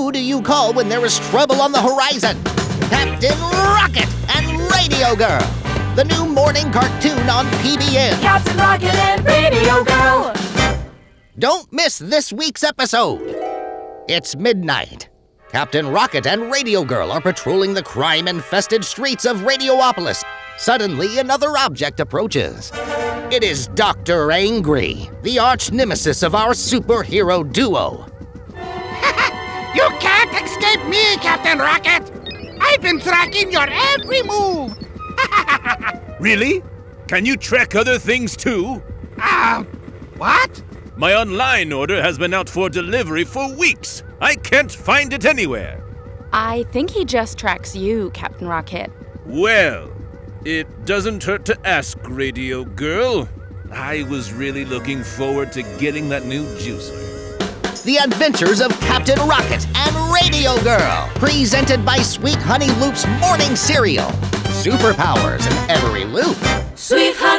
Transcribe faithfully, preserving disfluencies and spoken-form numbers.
Who do you call when there is trouble on the horizon? Captain Rocket and Radio Girl, the new morning cartoon on P B S. Captain Rocket and Radio Girl. Don't miss this week's episode. It's midnight. Captain Rocket and Radio Girl are patrolling the crime-infested streets of Radiopolis. Suddenly, another object approaches. It is Doctor Angry, the arch-nemesis of our superhero duo. You can't escape me, Captain Rocket! I've been tracking your every move! Really? Can you track other things too? Ah, uh, what? My online order has been out for delivery for weeks. I can't find it anywhere. I think he just tracks you, Captain Rocket. Well, it doesn't hurt to ask, Radio Girl. I was really looking forward to getting that new juicer. The Adventures of Captain Rocket and Radio Girl, presented by Sweet Honey Loop's morning cereal. Superpowers in every loop. Sweet Honey